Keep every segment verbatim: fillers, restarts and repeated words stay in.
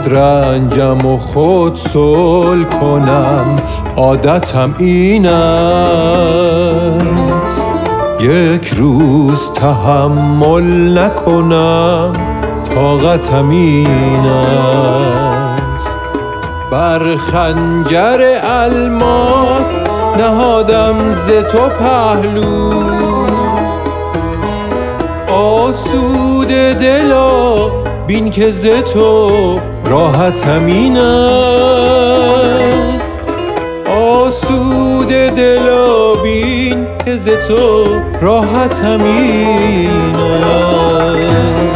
خود رنجم و خود صلح کنم، عادتم این است. یک روز تحمل نکنم، طاقتم این است. بر خنجر الماس نهادم ز تو پهلو، آسوده دلا بین که ز تو راحتم این است. آسوده دلا بین که ز تو راحتم این است.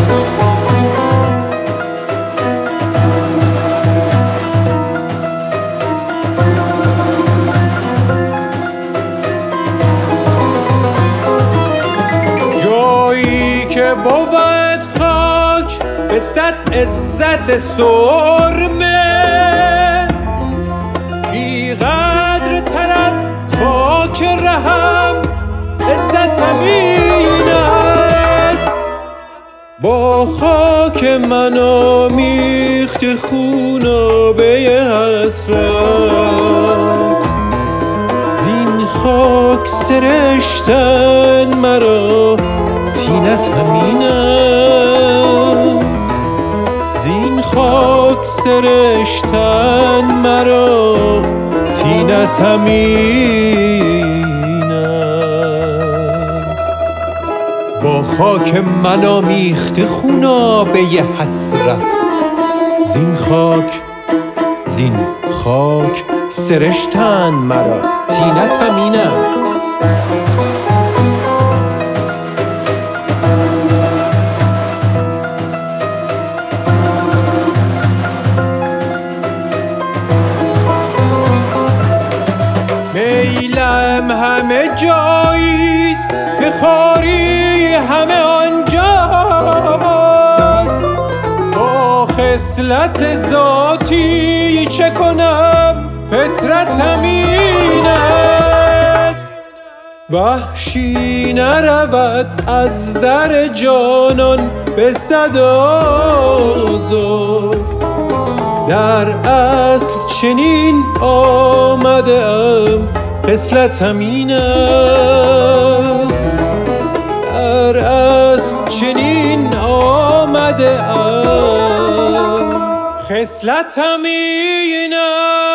جایی که بود خاک به صد عزت سرمه، بی قدر تر از خاک رهم عزتم این است. با خاک من آمیخت خونابه حسرت، زین خاک سرشتن مرا طینتم این است. زین خاک سرشتن مرا طینتم این است. با خاک من آمیخته خونابه حسرت، زین خاک زین خاک سرشتن مرا طینتم این است. میلم همه جاییست که خاری همه آنجاست. با خصلت ذاتی چه کنم فطرتم این است. وحشی نرود از در جانان به صد آزار، در اصل چنین آمده ام خصلتم این است. در اصل چنین آمده ام خصلتم این است.